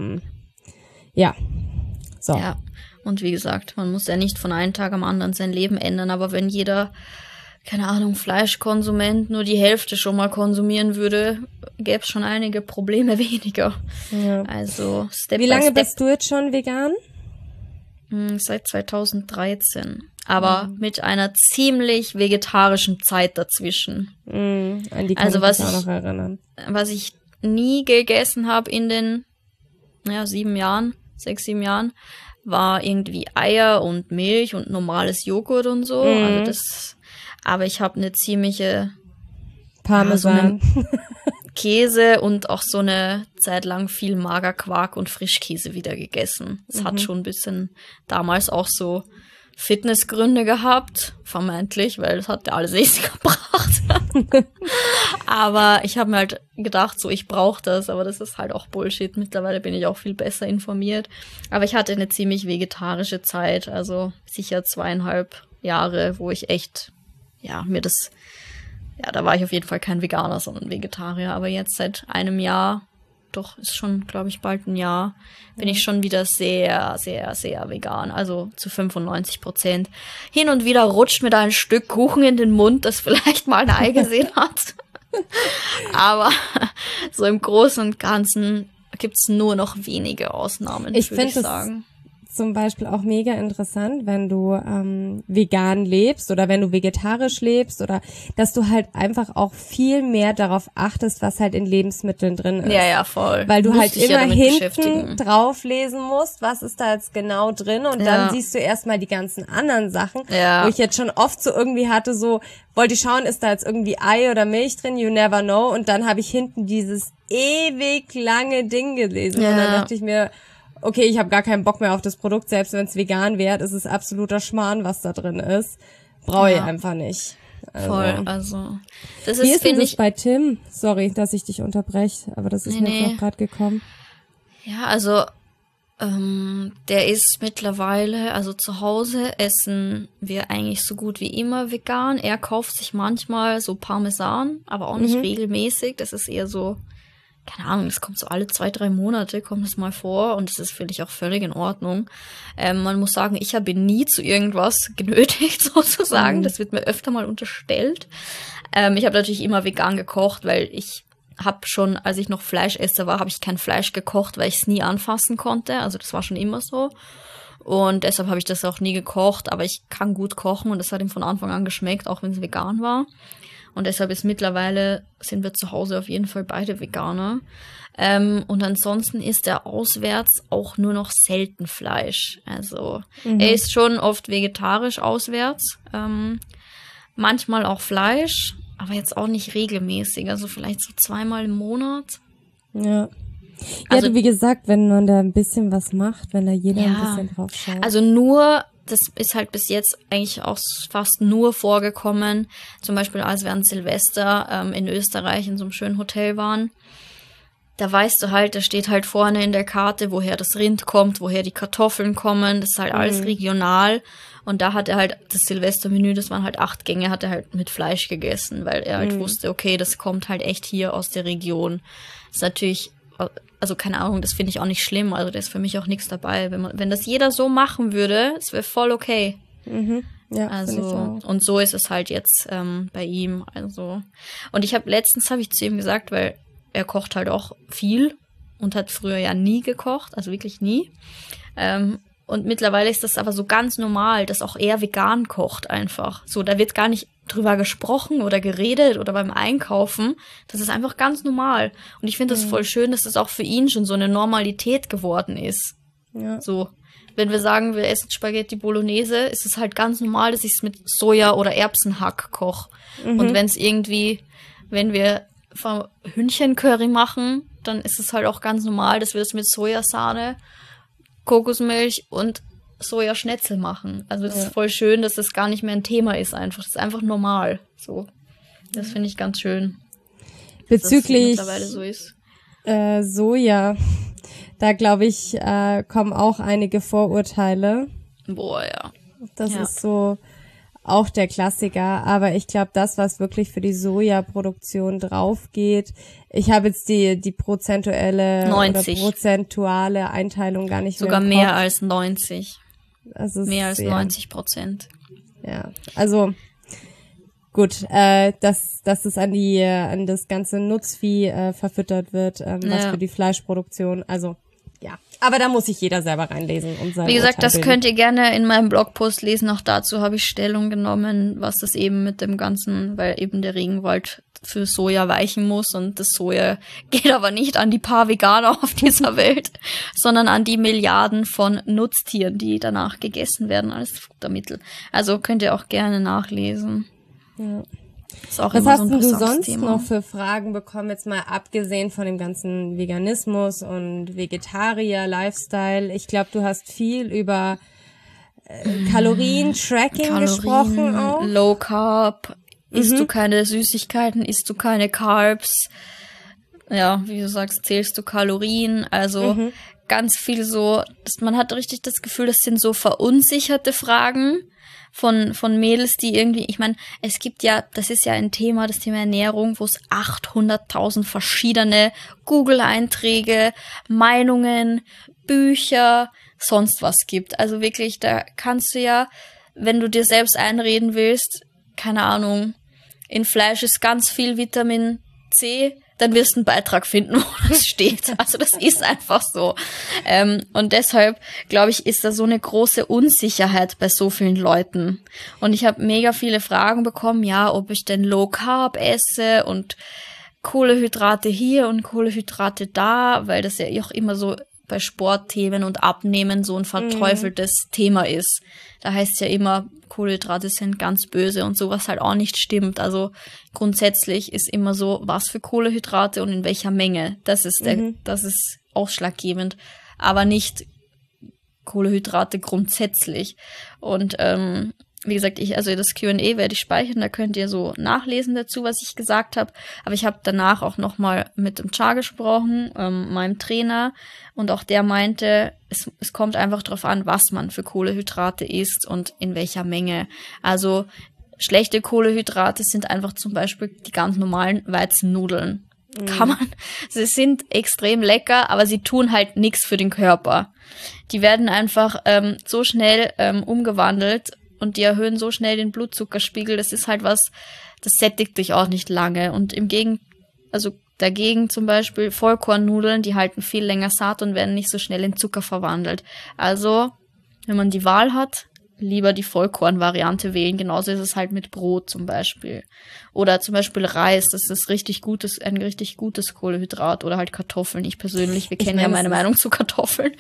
so. Ja, und wie gesagt, man muss ja nicht von einem Tag am anderen sein Leben ändern, aber wenn jeder, keine Ahnung, Fleischkonsument nur die Hälfte schon mal konsumieren würde, gäbe es schon einige Probleme weniger. Ja. Also Step by Step. Wie lange bist du jetzt schon vegan? Seit 2013. Aber mit einer ziemlich vegetarischen Zeit dazwischen. An die kann ich mich auch noch erinnern. Was ich nie gegessen habe in den 6, 7 Jahren, war irgendwie Eier und Milch und normales Joghurt und so. Also aber ich habe eine ziemliche Parmesan. Käse und auch so eine Zeit lang viel Magerquark und Frischkäse wieder gegessen. Es hat schon ein bisschen damals auch so Fitnessgründe gehabt, vermeintlich, weil es hat ja alles nichts gebracht. Aber ich habe mir halt gedacht, so ich brauche das, aber das ist halt auch Bullshit. Mittlerweile bin ich auch viel besser informiert. Aber ich hatte eine ziemlich vegetarische Zeit, also sicher 2,5 Jahre, wo ich echt, da war ich auf jeden Fall kein Veganer, sondern Vegetarier. Aber jetzt seit einem Jahr, doch ist schon, glaube ich, bald ein Jahr, bin ich schon wieder sehr, sehr, sehr vegan. Also zu 95%. Hin und wieder rutscht mir da ein Stück Kuchen in den Mund, das vielleicht mal ein Ei gesehen hat. Aber so im Großen und Ganzen gibt's nur noch wenige Ausnahmen, würde ich sagen. Zum Beispiel auch mega interessant, wenn du vegan lebst oder wenn du vegetarisch lebst oder dass du halt einfach auch viel mehr darauf achtest, was halt in Lebensmitteln drin ist. Ja, voll. Weil du halt immer hinten drauf lesen musst, was ist da jetzt genau drin und dann siehst du erstmal die ganzen anderen Sachen, wo ich jetzt schon oft so irgendwie hatte, so wollte ich schauen, ist da jetzt irgendwie Ei oder Milch drin, you never know, und dann habe ich hinten dieses ewig lange Ding gelesen und dann dachte ich mir, okay, ich habe gar keinen Bock mehr auf das Produkt, selbst wenn es vegan wäre, ist es absoluter Schmarrn, was da drin ist. Brauche ich einfach nicht. Voll, also. Das Wie ist denn das bei Tim? Sorry, dass ich dich unterbreche, aber das ist mir jetzt noch gerade gekommen. Ja, also der ist mittlerweile, also zu Hause essen wir eigentlich so gut wie immer vegan. Er kauft sich manchmal so Parmesan, aber auch nicht regelmäßig. Das ist eher so, keine Ahnung, das kommt so alle 2, 3 Monate, kommt das mal vor und das ist, finde ich, auch völlig in Ordnung. Man muss sagen, ich habe ihn nie zu irgendwas genötigt, sozusagen. Das wird mir öfter mal unterstellt. Ich habe natürlich immer vegan gekocht, weil ich habe schon, als ich noch Fleischesser war, habe ich kein Fleisch gekocht, weil ich es nie anfassen konnte. Also das war schon immer so. Und deshalb habe ich das auch nie gekocht, aber ich kann gut kochen und das hat ihm von Anfang an geschmeckt, auch wenn es vegan war. Und deshalb sind wir zu Hause auf jeden Fall beide Veganer. Und ansonsten isst er auswärts auch nur noch selten Fleisch. Also er isst schon oft vegetarisch auswärts, manchmal auch Fleisch, aber jetzt auch nicht regelmäßig. Also vielleicht so 2-mal im Monat. Ja. Also wie gesagt, wenn man da ein bisschen was macht, wenn da jeder ein bisschen drauf schaut. Also das ist halt bis jetzt eigentlich auch fast nur vorgekommen. Zum Beispiel, als wir an Silvester in Österreich in so einem schönen Hotel waren. Da weißt du halt, da steht halt vorne in der Karte, woher das Rind kommt, woher die Kartoffeln kommen. Das ist halt alles regional. Und da hat er halt das Silvestermenü, das waren halt 8 Gänge, hat er halt mit Fleisch gegessen, weil er halt wusste, okay, das kommt halt echt hier aus der Region. Das ist natürlich, also keine Ahnung, das finde ich auch nicht schlimm. Also da ist für mich auch nichts dabei. Wenn das jeder so machen würde, es wäre voll okay. Ja, also und so ist es halt jetzt bei ihm. Also und letztens habe ich zu ihm gesagt, weil er kocht halt auch viel und hat früher ja nie gekocht, also wirklich nie. Und mittlerweile ist das aber so ganz normal, dass auch er vegan kocht einfach. So, da wird gar nicht drüber gesprochen oder geredet oder beim Einkaufen. Das ist einfach ganz normal. Und ich finde das voll schön, dass das auch für ihn schon so eine Normalität geworden ist. Ja. So, wenn wir sagen, wir essen Spaghetti Bolognese, ist es halt ganz normal, dass ich es mit Soja- oder Erbsenhack koche. Und wenn wir Hühnchencurry machen, dann ist es halt auch ganz normal, dass wir das mit Sojasahne, Kokosmilch und Sojaschnetzel machen. Also das ist voll schön, dass das gar nicht mehr ein Thema ist einfach. Das ist einfach normal. So. Das finde ich ganz schön. Bezüglich dass das mittlerweile so ist. Soja, da glaube ich, kommen auch einige Vorurteile. Boah, ja. Das ist so auch der Klassiker, aber ich glaube, das, was wirklich für die Sojaproduktion drauf geht, ich habe jetzt die prozentuelle 90. oder prozentuale Einteilung gar nicht sogar mehr im mehr Kopf. als 90. Also mehr als 90%. Ja, also gut, dass es an das ganze Nutzvieh verfüttert wird, was für die Fleischproduktion, also ja, Aber da muss sich jeder selber reinlesen und sein Wie gesagt, Urteil das bilden. könnt ihr gerne in meinem Blogpost lesen. Auch dazu habe ich Stellung genommen, was das eben mit dem Ganzen, weil eben der Regenwald für Soja weichen muss und das Soja geht aber nicht an die paar Veganer auf dieser Welt, sondern an die Milliarden von Nutztieren, die danach gegessen werden als Futtermittel. Also könnt ihr auch gerne nachlesen. Ja. Ist auch Was immer hast so ein denn du brisantes sonst Thema. noch für Fragen bekommen, jetzt mal abgesehen von dem ganzen Veganismus und Vegetarier-Lifestyle? Ich glaube, du hast viel über Kalorien-Tracking gesprochen auch. Low Carb, isst du keine Süßigkeiten, isst du keine Carbs, ja, wie du sagst, zählst du Kalorien, also ganz viel so, man hat richtig das Gefühl, das sind so verunsicherte Fragen von Mädels, die irgendwie, ich meine, es gibt ja, das ist ja ein Thema, das Thema Ernährung, wo es 800.000 verschiedene Google-Einträge, Meinungen, Bücher, sonst was gibt. Also wirklich, da kannst du ja, wenn du dir selbst einreden willst, keine Ahnung, in Fleisch ist ganz viel Vitamin C, dann wirst du einen Beitrag finden, wo das steht. Also das ist einfach so. Und deshalb, glaube ich, ist da so eine große Unsicherheit bei so vielen Leuten. Und ich habe mega viele Fragen bekommen, ja, ob ich denn Low Carb esse und Kohlenhydrate hier und Kohlenhydrate da, weil das ja auch immer so bei Sportthemen und Abnehmen so ein verteufeltes Thema ist. Da heißt es ja immer, Kohlenhydrate sind ganz böse und sowas halt auch nicht stimmt. Also grundsätzlich ist immer so, was für Kohlenhydrate und in welcher Menge. Das ist das ist ausschlaggebend. Aber nicht Kohlenhydrate grundsätzlich. Und wie gesagt, also das Q&A werde ich speichern, da könnt ihr so nachlesen dazu, was ich gesagt habe. Aber ich habe danach auch nochmal mit dem Char gesprochen, meinem Trainer, und auch der meinte, es kommt einfach drauf an, was man für Kohlenhydrate isst und in welcher Menge. Also schlechte Kohlenhydrate sind einfach zum Beispiel die ganz normalen Weizennudeln. Sie sind extrem lecker, aber sie tun halt nichts für den Körper. Die werden einfach so schnell umgewandelt und die erhöhen so schnell den Blutzuckerspiegel. Das ist halt was, das sättigt dich auch nicht lange. Und dagegen zum Beispiel Vollkornnudeln, die halten viel länger satt und werden nicht so schnell in Zucker verwandelt. Also, wenn man die Wahl hat, lieber die Vollkorn-Variante wählen. Genauso ist es halt mit Brot zum Beispiel. Oder zum Beispiel Reis, das ist ein richtig gutes Kohlenhydrat. Oder halt Kartoffeln. Ich persönlich, wir kennen ja meine Meinung zu Kartoffeln.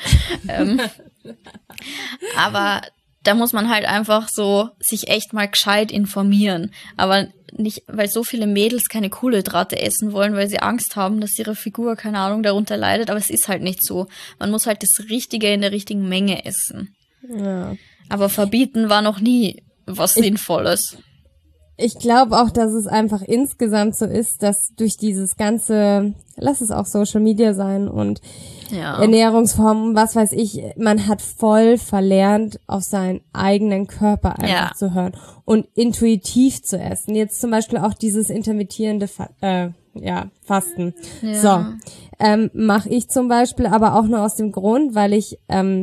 Aber da muss man halt einfach so sich echt mal gescheit informieren. Aber nicht, weil so viele Mädels keine Kohlenhydrate essen wollen, weil sie Angst haben, dass ihre Figur, keine Ahnung, darunter leidet. Aber es ist halt nicht so. Man muss halt das Richtige in der richtigen Menge essen. Ja. Aber verbieten war noch nie was Sinnvolles. Ich glaube auch, dass es einfach insgesamt so ist, dass durch dieses ganze, lass es auch Social Media sein und Ernährungsformen, was weiß ich, man hat voll verlernt, auf seinen eigenen Körper einfach zu hören und intuitiv zu essen. Jetzt zum Beispiel auch dieses intermittierende Fasten. Ja. So, mache ich zum Beispiel aber auch nur aus dem Grund, weil ich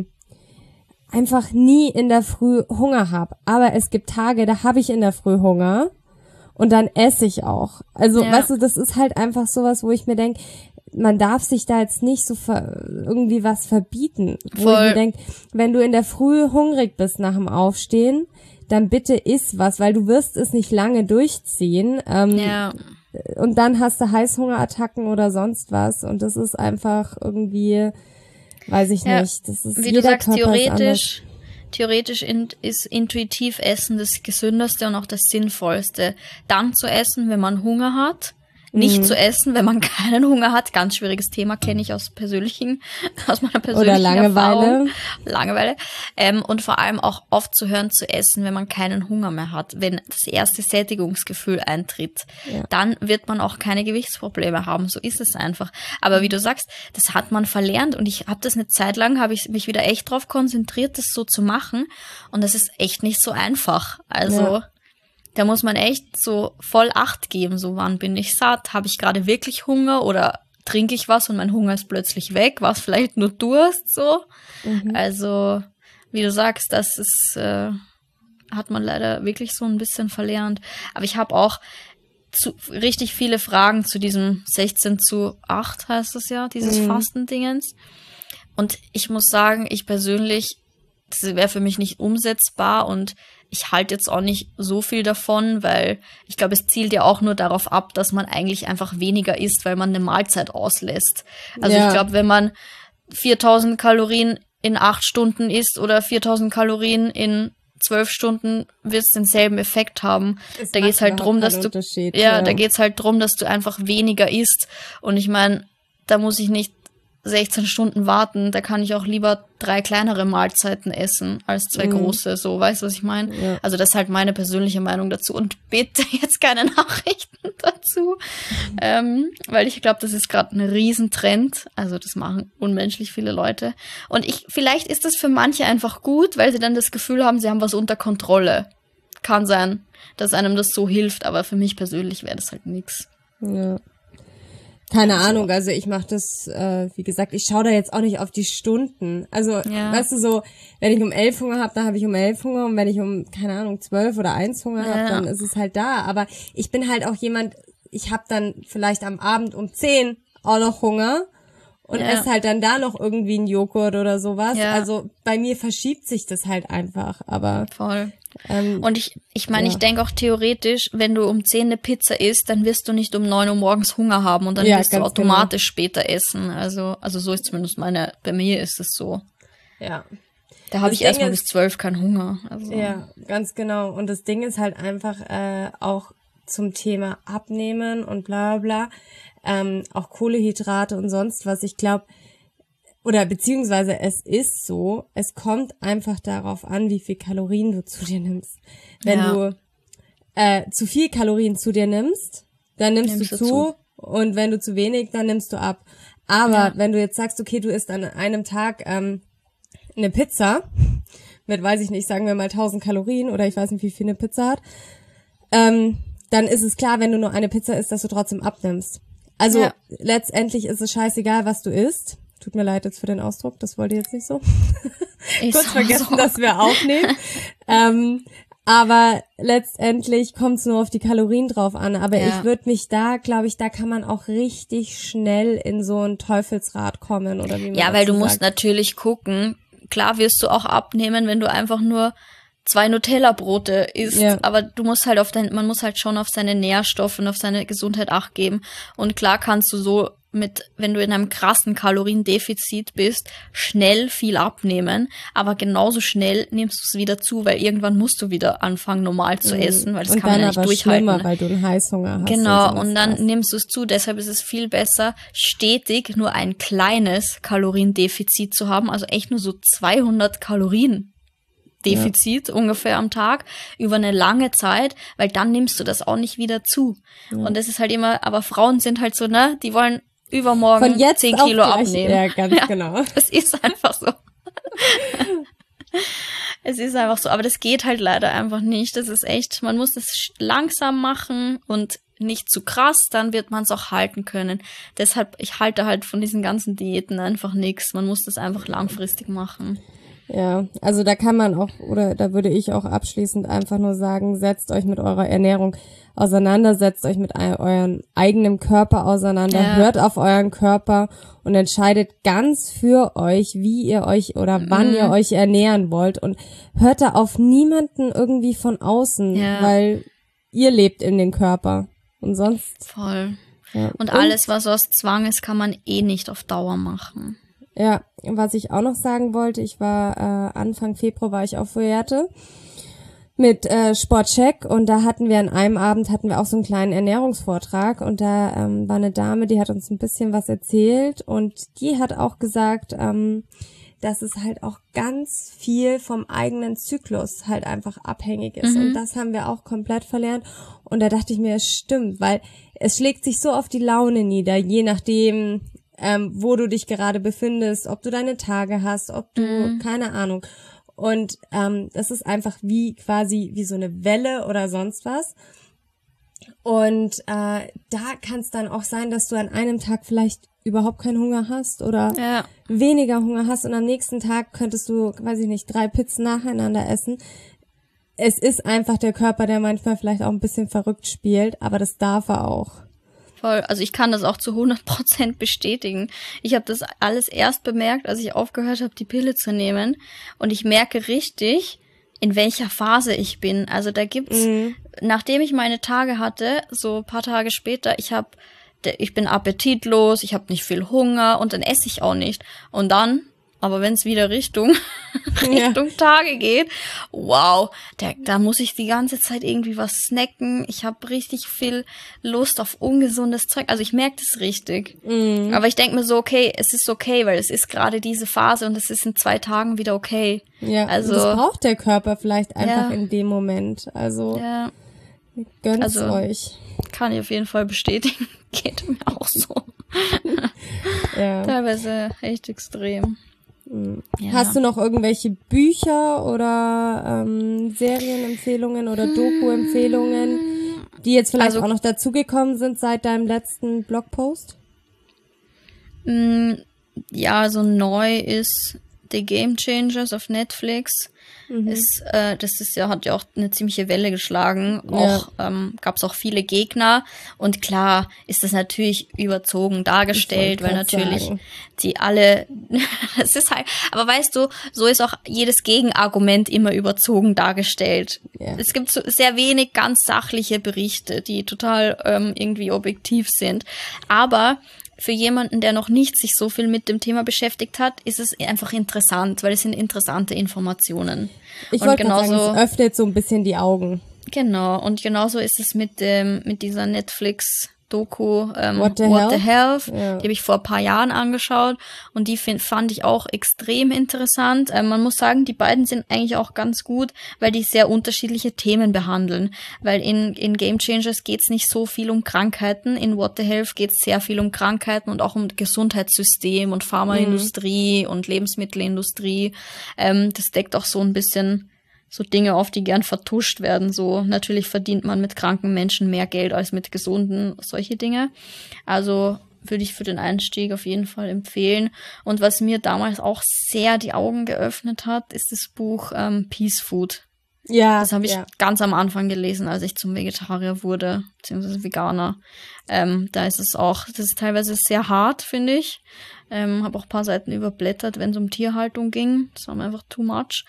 einfach nie in der Früh Hunger habe. Aber es gibt Tage, da habe ich in der Früh Hunger und dann esse ich auch. Also, weißt du, das ist halt einfach sowas, wo ich mir denke, man darf sich da jetzt nicht so irgendwie was verbieten. Voll. Wo ich mir denke, wenn du in der Früh hungrig bist nach dem Aufstehen, dann bitte iss was, weil du wirst es nicht lange durchziehen. Und dann hast du Heißhungerattacken oder sonst was. Und das ist einfach irgendwie... Weiß ich nicht. Das ist, wie du sagst, theoretisch ist intuitiv Essen das Gesündeste und auch das Sinnvollste. Dann zu essen, wenn man Hunger hat. Nicht zu essen, wenn man keinen Hunger hat. Ganz schwieriges Thema, kenne ich aus meiner persönlichen oder Erfahrung. Langeweile. Und vor allem auch aufzuhören zu essen, wenn man keinen Hunger mehr hat. Wenn das erste Sättigungsgefühl eintritt, dann wird man auch keine Gewichtsprobleme haben. So ist es einfach. Aber wie du sagst, das hat man verlernt und ich habe das eine Zeit lang, habe ich mich wieder echt drauf konzentriert, das so zu machen. Und das ist echt nicht so einfach. Also da muss man echt so voll Acht geben, so wann bin ich satt, habe ich gerade wirklich Hunger oder trinke ich was und mein Hunger ist plötzlich weg, war es vielleicht nur Durst, so. Also, wie du sagst, das ist, hat man leider wirklich so ein bisschen verlernt. Aber ich habe auch richtig viele Fragen zu diesem 16:8 heißt das ja, dieses Fastendingens. Und ich muss sagen, ich persönlich, das wäre für mich nicht umsetzbar und ich halte jetzt auch nicht so viel davon, weil ich glaube, es zielt ja auch nur darauf ab, dass man eigentlich einfach weniger isst, weil man eine Mahlzeit auslässt. Also ich glaube, wenn man 4000 Kalorien in 8 Stunden isst oder 4000 Kalorien in 12 Stunden, wird es denselben Effekt haben. Da geht es halt drum, dass du, da geht's halt drum, dass du einfach weniger isst. Und ich meine, da muss ich nicht 16 Stunden warten, da kann ich auch lieber 3 kleinere Mahlzeiten essen als 2 große, so, weißt du, was ich meine? Ja. Also das ist halt meine persönliche Meinung dazu und bitte jetzt keine Nachrichten dazu, weil ich glaube, das ist gerade ein Riesentrend, also das machen unmenschlich viele Leute und vielleicht ist das für manche einfach gut, weil sie dann das Gefühl haben, sie haben was unter Kontrolle. Kann sein, dass einem das so hilft, aber für mich persönlich wäre das halt nix. Ja. Keine Ahnung, also ich mache das, wie gesagt, ich schaue da jetzt auch nicht auf die Stunden. Also, weißt du, so, wenn ich um 11 Hunger habe, dann habe ich um 11 Hunger und wenn ich um, keine Ahnung, 12 oder 1 Hunger habe, dann ist es halt da. Aber ich bin halt auch jemand, ich habe dann vielleicht am Abend um 10 auch noch Hunger und esse halt dann da noch irgendwie einen Joghurt oder sowas. Ja. Also bei mir verschiebt sich das halt einfach, aber... Voll. Und ich meine, ich denke auch theoretisch, wenn du um 10 eine Pizza isst, dann wirst du nicht um 9 Uhr morgens Hunger haben und dann wirst du automatisch später essen. Also so ist zumindest bei mir ist es so. Ja. Da habe ich erstmal bis 12 keinen Hunger. Also. Ja, ganz genau. Und das Ding ist halt einfach auch zum Thema Abnehmen und bla bla bla, auch Kohlenhydrate und sonst was. Ich glaube, oder beziehungsweise es ist so, es kommt einfach darauf an, wie viel Kalorien du zu dir nimmst. Wenn du zu viel Kalorien zu dir nimmst, dann nimmst du zu. Und wenn du zu wenig, dann nimmst du ab. Aber wenn du jetzt sagst, okay, du isst an einem Tag eine Pizza mit, weiß ich nicht, sagen wir mal 1000 Kalorien oder ich weiß nicht, wie viel eine Pizza hat, dann ist es klar, wenn du nur eine Pizza isst, dass du trotzdem abnimmst. Also letztendlich ist es scheißegal, was du isst. Tut mir leid jetzt für den Ausdruck, das wollte ich jetzt nicht so. Kurz vergessen, dass wir aufnehmen. Aber letztendlich kommt es nur auf die Kalorien drauf an. Aber ich würde mich da, glaube ich, da kann man auch richtig schnell in so ein Teufelsrad kommen. Oder wie man weil du musst natürlich gucken, klar wirst du auch abnehmen, wenn du einfach nur 2 Nutella-Brote isst, aber du musst halt man muss halt schon auf seine Nährstoffe und auf seine Gesundheit Acht geben. Und klar kannst du so wenn du in einem krassen Kaloriendefizit bist, schnell viel abnehmen, aber genauso schnell nimmst du es wieder zu, weil irgendwann musst du wieder anfangen, normal zu essen, weil das kann man ja nicht durchhalten. Schlimmer, weil du einen Heißhunger hast. Genau, und dann nimmst du es zu, deshalb ist es viel besser, stetig nur ein kleines Kaloriendefizit zu haben, also echt nur so 200 Kalorien Defizit ungefähr am Tag über eine lange Zeit, weil dann nimmst du das auch nicht wieder zu. Und das ist halt immer, aber Frauen sind halt so, ne, die wollen übermorgen von jetzt 10 Kilo abnehmen. Ja, ganz genau. Das ist einfach so. Es ist einfach so, aber das geht halt leider einfach nicht. Das ist echt, man muss das langsam machen und nicht zu krass, dann wird man es auch halten können. Deshalb, ich halte halt von diesen ganzen Diäten einfach nichts. Man muss das einfach langfristig machen. Ja, also da kann man auch, oder da würde ich auch abschließend einfach nur sagen, setzt euch mit eurer Ernährung auseinander, setzt euch mit euren eigenen Körper auseinander, hört auf euren Körper und entscheidet ganz für euch, wie ihr euch oder wann ihr euch ernähren wollt und hört da auf niemanden irgendwie von außen, weil ihr lebt in den Körper und sonst. Voll. Ja. Und alles, was aus Zwang ist, kann man eh nicht auf Dauer machen. Ja, was ich auch noch sagen wollte, ich war Anfang Februar war ich auf Fuerte mit Sportcheck und da hatten wir an einem Abend auch so einen kleinen Ernährungsvortrag und da war eine Dame, die hat uns ein bisschen was erzählt und die hat auch gesagt, dass es halt auch ganz viel vom eigenen Zyklus halt einfach abhängig ist und das haben wir auch komplett verlernt und da dachte ich mir, es stimmt, weil es schlägt sich so auf die Laune nieder, je nachdem wo du dich gerade befindest, ob du deine Tage hast, ob du, keine Ahnung. Und das ist einfach quasi wie so eine Welle oder sonst was. Und da kann es dann auch sein, dass du an einem Tag vielleicht überhaupt keinen Hunger hast oder weniger Hunger hast und am nächsten Tag könntest du, weiß ich nicht, 3 Pizzen nacheinander essen. Es ist einfach der Körper, der manchmal vielleicht auch ein bisschen verrückt spielt, aber das darf er auch. Voll. Also ich kann das auch zu 100% bestätigen. Ich habe das alles erst bemerkt, als ich aufgehört habe, die Pille zu nehmen. Und ich merke richtig, in welcher Phase ich bin. Also da gibt's, nachdem ich meine Tage hatte, so ein paar Tage später, ich bin appetitlos, ich habe nicht viel Hunger und dann esse ich auch nicht. Und dann, aber wenn es wieder Richtung Tage geht, wow, da muss ich die ganze Zeit irgendwie was snacken. Ich habe richtig viel Lust auf ungesundes Zeug. Also ich merke das richtig. Aber ich denke mir so, okay, es ist okay, weil es ist gerade diese Phase und es ist in 2 Tagen wieder okay. Ja, also das braucht der Körper vielleicht einfach in dem Moment. Also gönnt's euch. Kann ich auf jeden Fall bestätigen. Geht mir auch so. Teilweise echt extrem. Ja. Hast du noch irgendwelche Bücher oder Serienempfehlungen oder Doku-Empfehlungen, die jetzt vielleicht auch noch dazugekommen sind seit deinem letzten Blogpost? Ja, so neu ist The Game Changers auf Netflix. Hat ja auch eine ziemliche Welle geschlagen. Auch gab's auch viele Gegner. Und klar ist das natürlich überzogen dargestellt, weil natürlich die alle, das ist halt, aber weißt du, so ist auch jedes Gegenargument immer überzogen dargestellt. Ja. Es gibt so sehr wenig ganz sachliche Berichte, die total irgendwie objektiv sind. Aber für jemanden, der noch nicht sich so viel mit dem Thema beschäftigt hat, ist es einfach interessant, weil es sind interessante Informationen. Ich wollte sagen, es öffnet so ein bisschen die Augen. Genau, und genauso ist es mit dieser Netflix-Doku What the Health. Ja. Die habe ich vor ein paar Jahren angeschaut und die fand ich auch extrem interessant. Man muss sagen, die beiden sind eigentlich auch ganz gut, weil die sehr unterschiedliche Themen behandeln. Weil in Game Changers geht's nicht so viel um Krankheiten, in What the Health geht's sehr viel um Krankheiten und auch um Gesundheitssystem und Pharmaindustrie und Lebensmittelindustrie. Das deckt auch so ein bisschen so Dinge auf, die gern vertuscht werden. So, natürlich verdient man mit kranken Menschen mehr Geld als mit gesunden, solche Dinge. Also würde ich für den Einstieg auf jeden Fall empfehlen. Und was mir damals auch sehr die Augen geöffnet hat, ist das Buch Peace Food. Ja. Das habe ich ganz am Anfang gelesen, als ich zum Vegetarier wurde, beziehungsweise Veganer. Da ist es auch, das ist teilweise sehr hart, finde ich. Habe auch ein paar Seiten überblättert, wenn es um Tierhaltung ging. Das war mir einfach too much.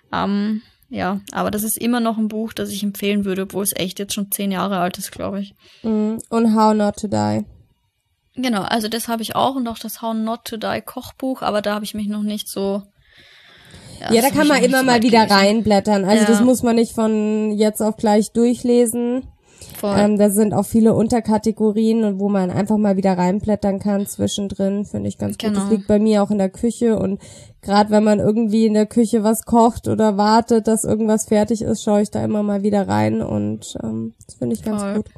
Ja, aber das ist immer noch ein Buch, das ich empfehlen würde, obwohl es echt jetzt schon 10 Jahre alt ist, glaube ich. Und How Not to Die. Genau, also das habe ich auch und auch das How Not to Die Kochbuch, aber da habe ich mich noch nicht so... Ja, da kann man immer mal wieder reinblättern. Also das muss man nicht von jetzt auf gleich durchlesen. Da sind auch viele Unterkategorien und wo man einfach mal wieder reinblättern kann zwischendrin, finde ich ganz gut. Das liegt bei mir auch in der Küche und gerade wenn man irgendwie in der Küche was kocht oder wartet, dass irgendwas fertig ist, schaue ich da immer mal wieder rein und das finde ich ganz gut.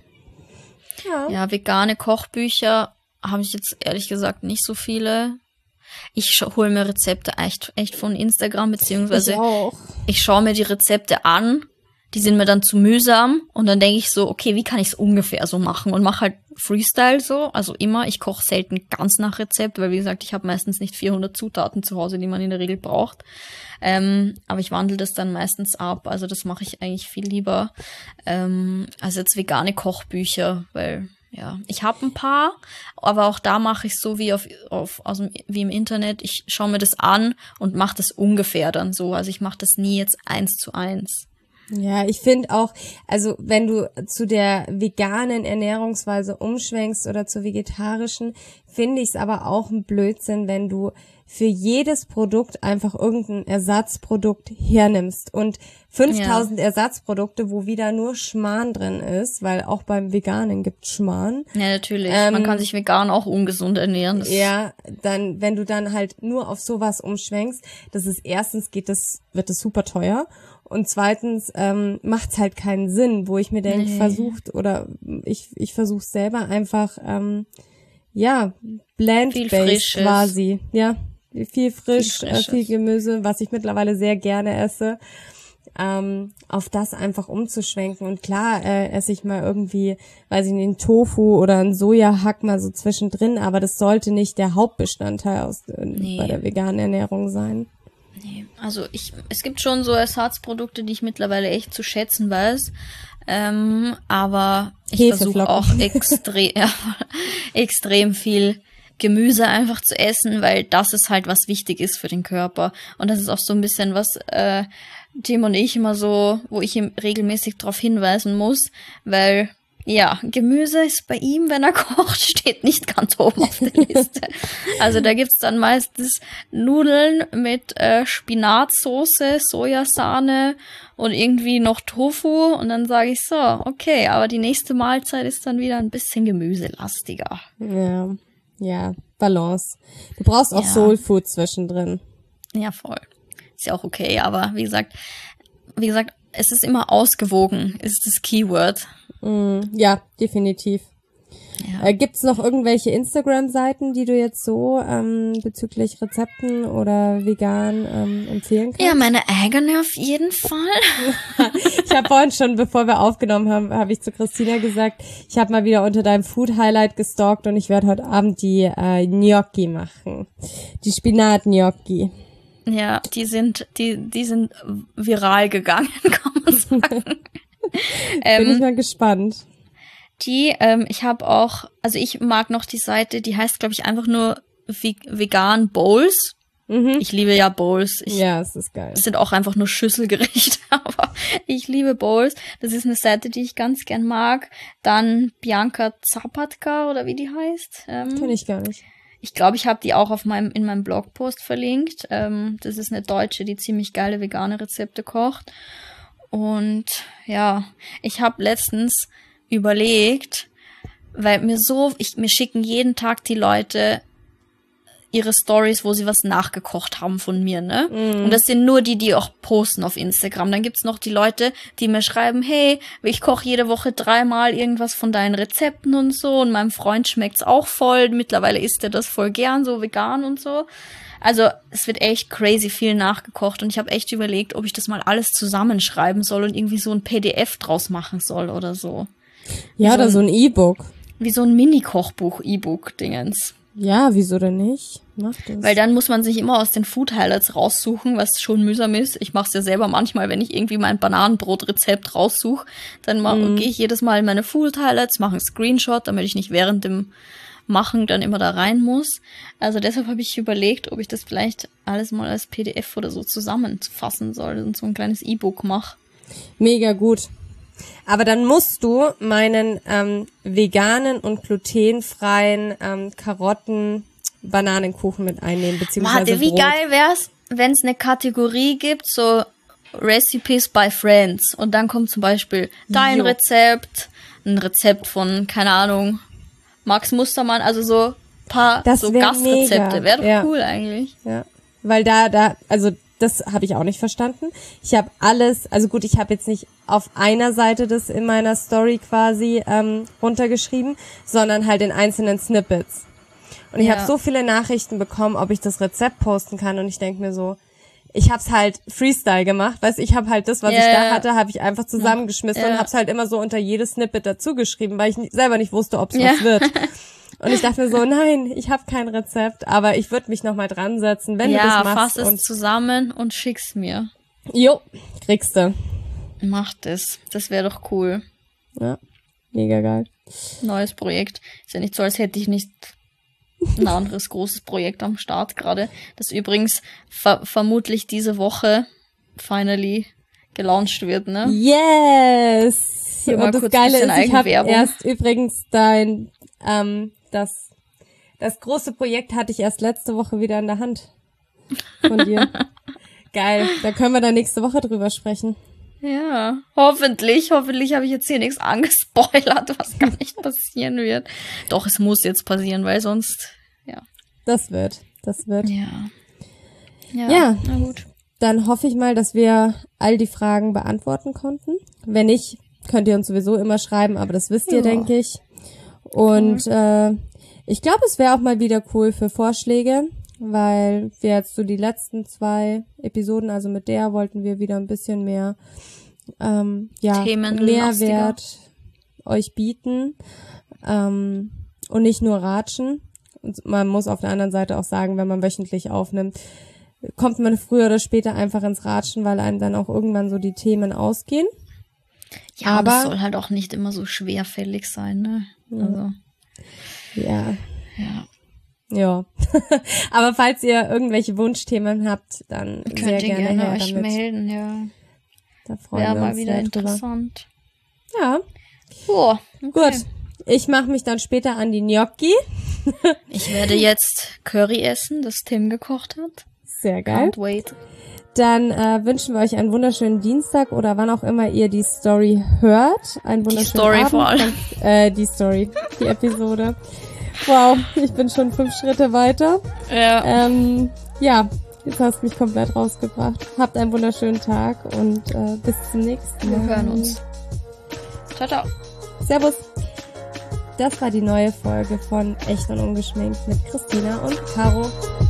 Ja, vegane Kochbücher habe ich jetzt ehrlich gesagt nicht so viele. Ich hole mir Rezepte echt von Instagram, beziehungsweise ich schaue mir die Rezepte an. Die sind mir dann zu mühsam und dann denke ich so, okay, wie kann ich es ungefähr so machen und mache halt Freestyle so, also immer. Ich koche selten ganz nach Rezept, weil wie gesagt, ich habe meistens nicht 400 Zutaten zu Hause, die man in der Regel braucht. Aber ich wandle das dann meistens ab, also das mache ich eigentlich viel lieber als jetzt vegane Kochbücher, weil ja, ich habe ein paar, aber auch da mache ich so wie wie im Internet. Ich schaue mir das an und mache das ungefähr dann so, also ich mache das nie jetzt 1:1. Ja, ich finde auch, also wenn du zu der veganen Ernährungsweise umschwenkst oder zur vegetarischen, finde ich es aber auch ein Blödsinn, wenn du für jedes Produkt einfach irgendein Ersatzprodukt hernimmst und 5000 Ersatzprodukte, wo wieder nur Schmarrn drin ist, weil auch beim Veganen gibt's Schmarrn. Ja, natürlich. Man kann sich vegan auch ungesund ernähren. Dann, wenn du dann halt nur auf sowas umschwenkst, das ist erstens wird es super teuer. Und zweitens macht's halt keinen Sinn, wo ich mir denke, ich versuche selber einfach, blend-based quasi. Ja, viel frisch, viel Gemüse, was ich mittlerweile sehr gerne esse, auf das einfach umzuschwenken. Und klar esse ich mal irgendwie, weiß ich nicht, einen Tofu oder einen Sojahack mal so zwischendrin, aber das sollte nicht der Hauptbestandteil bei der veganen Ernährung sein. Nee, also es gibt schon so Ersatzprodukte, die ich mittlerweile echt zu schätzen weiß. Aber ich versuche auch extrem viel Gemüse einfach zu essen, weil das ist halt, was wichtig ist für den Körper. Und das ist auch so ein bisschen was Jim und ich immer so, wo ich ihm regelmäßig darauf hinweisen muss, weil ja, Gemüse ist bei ihm, wenn er kocht, steht nicht ganz oben auf der Liste. Also da gibt's dann meistens Nudeln mit Spinatsoße, Sojasahne und irgendwie noch Tofu. Und dann sage ich so, okay, aber die nächste Mahlzeit ist dann wieder ein bisschen gemüselastiger. Ja, Balance. Du brauchst auch Soul Food zwischendrin. Ja, voll. Ist ja auch okay, aber wie gesagt, es ist immer ausgewogen, ist das Keyword. Ja, definitiv. Ja. Gibt's noch irgendwelche Instagram-Seiten, die du jetzt so bezüglich Rezepten oder vegan empfehlen kannst? Ja, meine eigene auf jeden Fall. Ich habe vorhin schon, bevor wir aufgenommen haben, habe ich zu Christina gesagt, ich habe mal wieder unter deinem Food-Highlight gestalkt und ich werde heute Abend die Gnocchi machen. Die Spinat-Gnocchi. Ja, die sind viral gegangen, kann man sagen. Bin ich mal gespannt. Ich habe auch, also ich mag noch die Seite, die heißt, glaube ich, einfach nur Vegan Bowls. Ich liebe ja Bowls. Ja, es ist geil. Es sind auch einfach nur Schüsselgerichte, aber ich liebe Bowls. Das ist eine Seite, die ich ganz gern mag. Dann Bianca Zapatka oder wie die heißt. Kenn ich gar nicht. Ich glaube, ich habe die auch in meinem Blogpost verlinkt. Das ist eine Deutsche, die ziemlich geile vegane Rezepte kocht. Und ja, ich habe letztens überlegt, weil mir schicken jeden Tag die Leute ihre Stories, wo sie was nachgekocht haben von mir, ne? Und das sind nur die auch posten auf Instagram. Dann gibt's noch die Leute, die mir schreiben, hey, ich koche jede Woche 3-mal irgendwas von deinen Rezepten und so und meinem Freund schmeckt's auch voll. Mittlerweile isst er das voll gern, so vegan und so. Also es wird echt crazy viel nachgekocht und ich habe echt überlegt, ob ich das mal alles zusammenschreiben soll und irgendwie so ein PDF draus machen soll oder so. Ja, oder so ein E-Book. Wie so ein Mini-Kochbuch-E-Book-Dingens. Ja, wieso denn nicht? Mach das. Weil dann muss man sich immer aus den Food-Highlights raussuchen, was schon mühsam ist. Ich mache es ja selber manchmal, wenn ich irgendwie mein Bananenbrot-Rezept raussuche, dann gehe ich jedes Mal in meine Food-Highlights, mache einen Screenshot, damit ich nicht während dem Machen dann immer da rein muss. Also deshalb habe ich überlegt, ob ich das vielleicht alles mal als PDF oder so zusammenfassen soll und so ein kleines E-Book mache. Mega gut. Aber dann musst du meinen veganen und glutenfreien Karotten-Bananenkuchen mit einnehmen, beziehungsweise Warte, wie Brot. geil wär's, wenn es eine Kategorie gibt, so Recipes by Friends. Und dann kommt zum Beispiel dein Rezept, ein Rezept von, keine Ahnung, Max Mustermann, also so paar so Gastrezepte. Wäre doch cool eigentlich. Ja, weil also das habe ich auch nicht verstanden. Ich habe alles, also gut, ich habe jetzt nicht auf einer Seite das in meiner Story quasi runtergeschrieben, sondern halt in einzelnen Snippets. Und ich habe so viele Nachrichten bekommen, ob ich das Rezept posten kann und ich denke mir so, ich hab's halt Freestyle gemacht, weißt, ich habe halt das, was ich da hatte, habe ich einfach zusammengeschmissen und hab's halt immer so unter jedes Snippet dazu geschrieben, weil ich selber nicht wusste, ob's was wird. Und ich dachte mir so, nein, ich habe kein Rezept, aber ich würde mich nochmal dran setzen, wenn du das machst. Ja, fass es zusammen und schick's mir. Jo, kriegst du. Mach das. Das wäre doch cool. Ja, mega geil. Neues Projekt. Ist ja nicht so, als hätte ich nicht ein anderes großes Projekt am Start gerade, das übrigens vermutlich diese Woche finally gelauncht wird, ne? Yes! Hier und das Geile ist, ich habe erst übrigens das große Projekt hatte ich erst letzte Woche wieder in der Hand von dir. Geil, da können wir dann nächste Woche drüber sprechen. Ja, hoffentlich habe ich jetzt hier nichts angespoilert, was gar nicht passieren wird. Doch, es muss jetzt passieren, weil sonst, ja. Das wird. Ja, na gut. Dann hoffe ich mal, dass wir all die Fragen beantworten konnten. Wenn nicht, könnt ihr uns sowieso immer schreiben, aber das wisst ihr, denke ich. Und ich glaube, es wäre auch mal wieder cool für Vorschläge, weil wir jetzt so die letzten 2 Episoden, also mit der wollten wir wieder ein bisschen mehr Mehrwert euch bieten und nicht nur ratschen. Und man muss auf der anderen Seite auch sagen, wenn man wöchentlich aufnimmt, kommt man früher oder später einfach ins Ratschen, weil einem dann auch irgendwann so die Themen ausgehen. Ja, aber es soll halt auch nicht immer so schwerfällig sein, ne? Also. Ja. Ja. Ja. Aber falls ihr irgendwelche Wunschthemen habt, dann Könnt sehr ihr gerne her euch damit. melden, ja. Da freuen Wäre wir mal uns wieder sehr drüber. interessant. Ja. Oh, okay. Gut. Ich mache mich dann später an die Gnocchi. Ich werde jetzt Curry essen, das Tim gekocht hat. Sehr geil. Can't wait. Dann wünschen wir euch einen wunderschönen Dienstag oder wann auch immer ihr die Story hört. Einen wunderschönen Story Abend. vor allem. Die Episode. Wow, ich bin schon 5 Schritte weiter. Ja. Ja, jetzt hast du mich komplett rausgebracht. Habt einen wunderschönen Tag und bis zum nächsten Mal. Wir hören uns. Ciao, ciao. Servus. Das war die neue Folge von Echt und Ungeschminkt mit Christina und Caro.